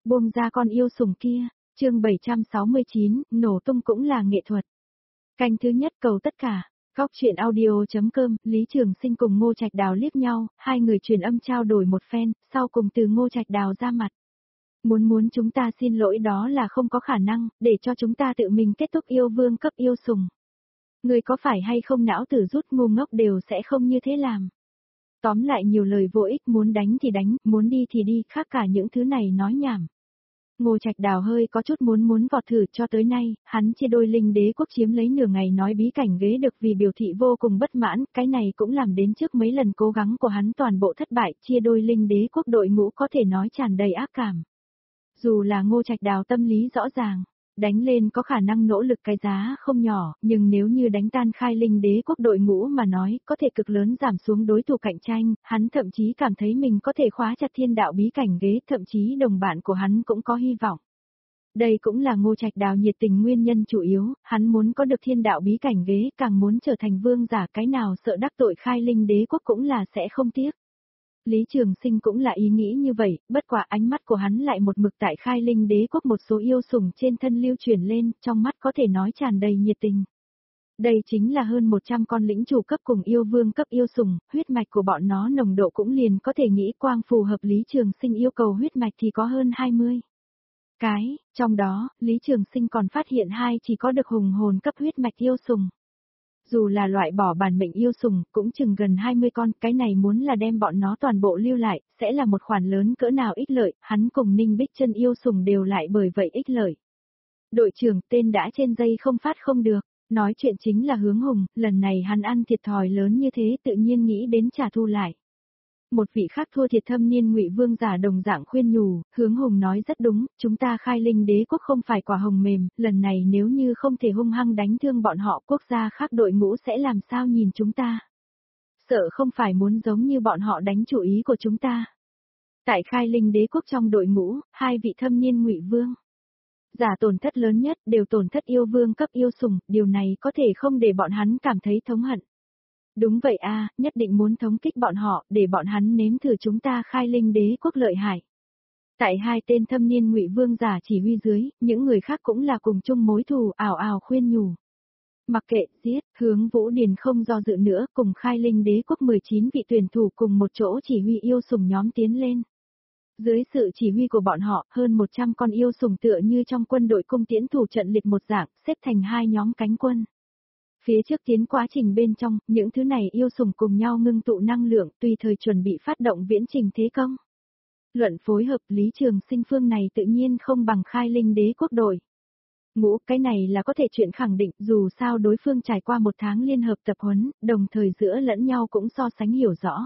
Buông ra con yêu sủng kia, chương 769, nổ tung cũng là nghệ thuật. Canh thứ nhất cầu tất cả, góc chuyện audio.com, Lý Trường Sinh cùng Ngô Trạch Đào liếc nhau, hai người truyền âm trao đổi một phen, sau cùng từ Ngô Trạch Đào ra mặt. Muốn chúng ta xin lỗi đó là không có khả năng, để cho chúng ta tự mình kết thúc yêu vương cấp yêu sủng. Người có phải hay không não tử rút ngu ngốc đều sẽ không như thế làm. Tóm lại nhiều lời vô ích, muốn đánh thì đánh, muốn đi thì đi, khác cả những thứ này nói nhảm. Ngô Trạch Đào hơi có chút muốn vọt thử, cho tới nay, hắn chia đôi linh đế quốc chiếm lấy nửa ngày nói bí cảnh ghế được vì biểu thị vô cùng bất mãn, cái này cũng làm đến trước mấy lần cố gắng của hắn toàn bộ thất bại, chia đôi linh đế quốc đội ngũ có thể nói tràn đầy ác cảm. Dù là Ngô Trạch Đào tâm lý rõ ràng, đánh lên có khả năng nỗ lực cái giá không nhỏ, nhưng nếu như đánh tan khai linh đế quốc đội ngũ mà nói, có thể cực lớn giảm xuống đối thủ cạnh tranh, hắn thậm chí cảm thấy mình có thể khóa chặt thiên đạo bí cảnh ghế, thậm chí đồng bạn của hắn cũng có hy vọng. Đây cũng là Ngô Trạch Đào nhiệt tình nguyên nhân chủ yếu, hắn muốn có được thiên đạo bí cảnh ghế, càng muốn trở thành vương giả, cái nào sợ đắc tội khai linh đế quốc cũng là sẽ không tiếc. Lý Trường Sinh cũng là ý nghĩ như vậy, bất quả ánh mắt của hắn lại một mực tại khai linh đế quốc một số yêu sủng trên thân lưu truyền lên, trong mắt có thể nói tràn đầy nhiệt tình. Đây chính là hơn 100 con lĩnh chủ cấp cùng yêu vương cấp yêu sủng, huyết mạch của bọn nó nồng độ cũng liền có thể nghĩ quang phù hợp Lý Trường Sinh yêu cầu huyết mạch thì có hơn 20 cái, trong đó, Lý Trường Sinh còn phát hiện hai chỉ có được hùng hồn cấp huyết mạch yêu sủng. Dù là loại bỏ bản mệnh yêu sủng, cũng chừng gần 20 con, cái này muốn là đem bọn nó toàn bộ lưu lại, sẽ là một khoản lớn cỡ nào ích lợi, hắn cùng Ninh Bích Chân yêu sủng đều lại bởi vậy ích lợi. Đội trưởng, tên đã trên dây không phát không được, nói chuyện chính là Hướng Hùng, lần này hắn ăn thiệt thòi lớn như thế tự nhiên nghĩ đến trả thù lại. Một vị khác thua thiệt thâm niên Ngụy vương giả đồng dạng khuyên nhủ, Hướng Hùng nói rất đúng, chúng ta khai linh đế quốc không phải quả hồng mềm, lần này nếu như không thể hung hăng đánh thương bọn họ, quốc gia khác đội ngũ sẽ làm sao nhìn chúng ta. Sợ không phải muốn giống như bọn họ đánh chủ ý của chúng ta. Tại khai linh đế quốc trong đội ngũ, hai vị thâm niên Ngụy vương giả tổn thất lớn nhất đều tổn thất yêu vương cấp yêu sủng, điều này có thể không để bọn hắn cảm thấy thống hận. Đúng vậy a, nhất định muốn thống kích bọn họ, để bọn hắn nếm thử chúng ta khai linh đế quốc lợi hại. Tại hai tên thâm niên Ngụy vương giả chỉ huy dưới, những người khác cũng là cùng chung mối thù, ảo ảo khuyên nhủ. Mặc kệ, giết, Hướng Vũ Điền không do dự nữa, cùng khai linh đế quốc 19 vị tuyển thủ cùng một chỗ chỉ huy yêu sủng nhóm tiến lên. Dưới sự chỉ huy của bọn họ, hơn 100 con yêu sủng tựa như trong quân đội cung tiễn thủ trận liệt một dạng, xếp thành hai nhóm cánh quân. Phía trước tiến quá trình bên trong, những thứ này yêu sủng cùng nhau ngưng tụ năng lượng, tùy thời chuẩn bị phát động viễn trình thế công. Luận phối hợp, Lý Trường Sinh phương này tự nhiên không bằng khai linh đế quốc đội. Ngũ, cái này là có thể chuyện khẳng định, dù sao đối phương trải qua một tháng liên hợp tập huấn, đồng thời giữa lẫn nhau cũng so sánh hiểu rõ.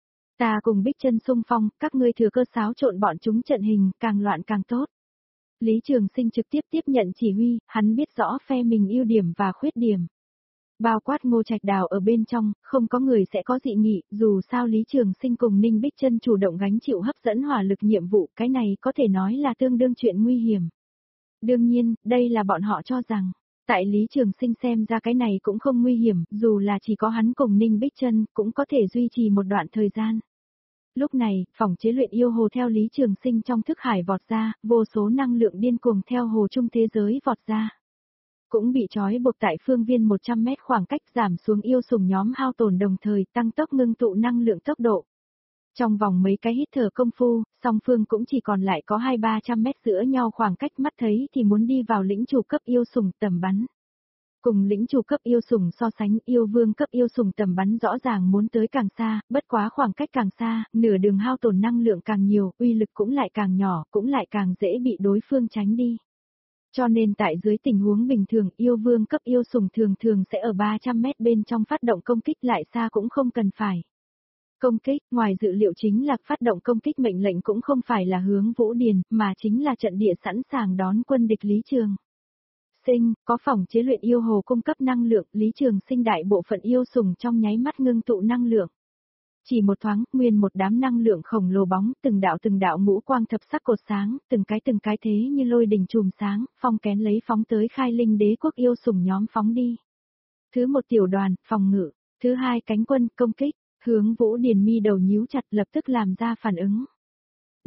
Ta cùng Bích Chân xung phong, các ngươi thừa cơ xáo trộn bọn chúng trận hình, càng loạn càng tốt. Lý Trường Sinh trực tiếp tiếp nhận chỉ huy, hắn biết rõ phe mình ưu điểm và khuyết điểm. Bao quát Ngô Trạch Đào ở bên trong, không có người sẽ có dị nghị, dù sao Lý Trường Sinh cùng Ninh Bích Chân chủ động gánh chịu hấp dẫn hỏa lực nhiệm vụ, cái này có thể nói là tương đương chuyện nguy hiểm. Đương nhiên, đây là bọn họ cho rằng, tại Lý Trường Sinh xem ra cái này cũng không nguy hiểm, dù là chỉ có hắn cùng Ninh Bích Chân, cũng có thể duy trì một đoạn thời gian. Lúc này, phòng chế luyện yêu hồ theo Lý Trường Sinh trong thức hải vọt ra, vô số năng lượng điên cuồng theo hồ trung thế giới vọt ra. Cũng bị trói buộc tại phương viên 100 mét khoảng cách, giảm xuống yêu sủng nhóm hao tổn, đồng thời tăng tốc ngưng tụ năng lượng tốc độ. Trong vòng mấy cái hít thở công phu, song phương cũng chỉ còn lại có 200-300 mét giữa nhau khoảng cách, mắt thấy thì muốn đi vào lĩnh chủ cấp yêu sủng tầm bắn. Cùng lĩnh chủ cấp yêu sủng so sánh, yêu vương cấp yêu sủng tầm bắn rõ ràng muốn tới càng xa, bất quá khoảng cách càng xa, nửa đường hao tổn năng lượng càng nhiều, uy lực cũng lại càng nhỏ, cũng lại càng dễ bị đối phương tránh đi. Cho nên tại dưới tình huống bình thường, yêu vương cấp yêu sủng thường sẽ ở 300 mét bên trong phát động công kích, lại xa cũng không cần phải. Công kích, ngoài dự liệu chính là phát động công kích mệnh lệnh cũng không phải là Hướng Vũ Điền, mà chính là trận địa sẵn sàng đón quân địch Lý Trường Sinh, có phòng chế luyện yêu hồ cung cấp năng lượng, Lý Trường Sinh đại bộ phận yêu sủng trong nháy mắt ngưng tụ năng lượng. Chỉ một thoáng, nguyên một đám năng lượng khổng lồ bóng, từng đạo ngũ quang thập sắc cột sáng, từng cái thế như lôi đình chùm sáng, phong kén lấy phóng tới khai linh đế quốc yêu sủng nhóm phóng đi. Thứ một tiểu đoàn, phòng ngự, thứ hai cánh quân, công kích, Hướng Vũ Điền mi đầu nhíu chặt lập tức làm ra phản ứng.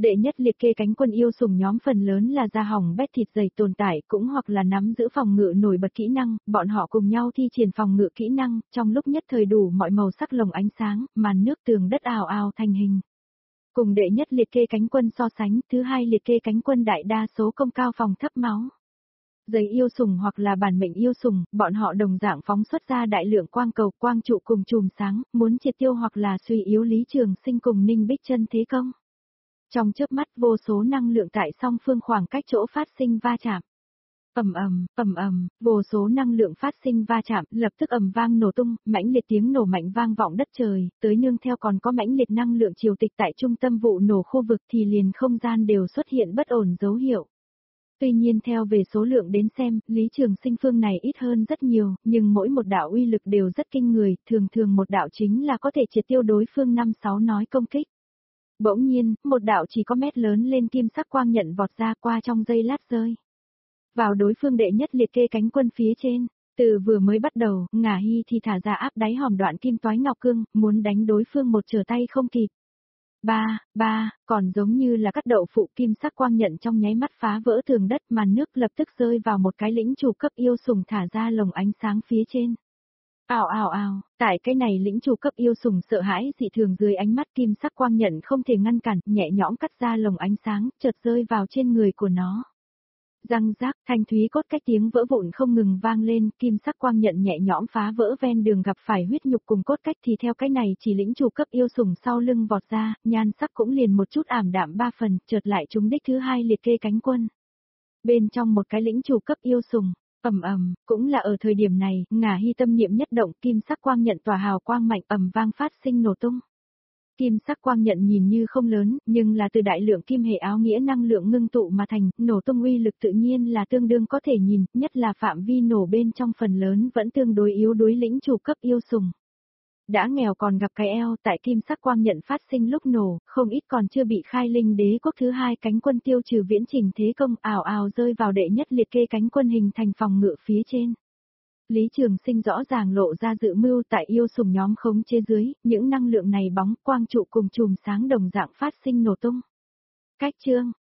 Đệ nhất liệt kê cánh quân yêu sủng nhóm phần lớn là da hỏng bét thịt dày tồn tại cũng hoặc là nắm giữ phòng ngự nổi bật kỹ năng, bọn họ cùng nhau thi triển phòng ngự kỹ năng, trong lúc nhất thời đủ mọi màu sắc lồng ánh sáng, màn nước tường đất ào ào thành hình. Cùng đệ nhất liệt kê cánh quân so sánh, thứ hai liệt kê cánh quân đại đa số công cao phòng thấp máu. Giấy yêu sủng hoặc là bản mệnh yêu sủng, bọn họ đồng dạng phóng xuất ra đại lượng quang cầu, quang trụ cùng chùm sáng, muốn triệt tiêu hoặc là suy yếu Lý Trường Sinh cùng Ninh Bích Chân thế công. Trong chớp mắt vô số năng lượng tại song phương khoảng cách chỗ phát sinh va chạm. Ầm ầm, vô số năng lượng phát sinh va chạm, lập tức ầm vang nổ tung, mãnh liệt tiếng nổ mạnh vang vọng đất trời, tới nương theo còn có mãnh liệt năng lượng triều tịch tại trung tâm vụ nổ khu vực thì liền không gian đều xuất hiện bất ổn dấu hiệu. Tuy nhiên theo về số lượng đến xem, Lý Trường Sinh phương này ít hơn rất nhiều, nhưng mỗi một đạo uy lực đều rất kinh người, thường thường một đạo chính là có thể triệt tiêu đối phương 5-6 nói công kích. Bỗng nhiên, một đạo chỉ có mét lớn lên kim sắc quang nhận vọt ra qua trong giây lát rơi vào đối phương đệ nhất liệt kê cánh quân phía trên. Từ vừa mới bắt đầu, Ngả Hy thì thả ra áp đáy hòm đoạn kim toái ngọc cương, muốn đánh đối phương một trở tay không kịp. Còn giống như là cắt đậu phụ kim sắc quang nhận trong nháy mắt phá vỡ tường đất, màn nước lập tức rơi vào một cái lĩnh chủ cấp yêu sủng thả ra lồng ánh sáng phía trên. Ào, tại cái này lĩnh chủ cấp yêu sủng sợ hãi dị thường dưới ánh mắt kim sắc quang nhận không thể ngăn cản, nhẹ nhõm cắt ra lồng ánh sáng, chợt rơi vào trên người của nó. Răng rác, thanh thúy cốt cách tiếng vỡ vụn không ngừng vang lên, kim sắc quang nhận nhẹ nhõm phá vỡ ven đường gặp phải huyết nhục cùng cốt cách thì theo cái này chỉ lĩnh chủ cấp yêu sủng sau lưng vọt ra, nhan sắc cũng liền một chút ảm đạm 3 phần, chợt lại trúng đích thứ hai liệt kê cánh quân. Bên trong một cái lĩnh chủ cấp yêu sủng, cũng là ở thời điểm này, Ngả Hy tâm niệm nhất động, kim sắc quang nhận tỏa hào quang mạnh vang phát sinh nổ tung. Kim sắc quang nhận nhìn như không lớn, nhưng là từ đại lượng kim hệ áo nghĩa năng lượng ngưng tụ mà thành, nổ tung uy lực tự nhiên là tương đương có thể nhìn, nhất là phạm vi nổ bên trong phần lớn vẫn tương đối yếu đối lĩnh chủ cấp yêu sủng. Đã nghèo còn gặp cái eo, tại kim sắc quang nhận phát sinh lúc nổ, không ít còn chưa bị khai linh đế quốc thứ hai cánh quân tiêu trừ viễn trình thế công ảo rơi vào đệ nhất liệt kê cánh quân hình thành phòng ngự phía trên. Lý Trường Sinh rõ ràng lộ ra dự mưu tại yêu sủng nhóm khống chế dưới, những năng lượng này bóng quang trụ cùng chùm sáng đồng dạng phát sinh nổ tung. Cách chương,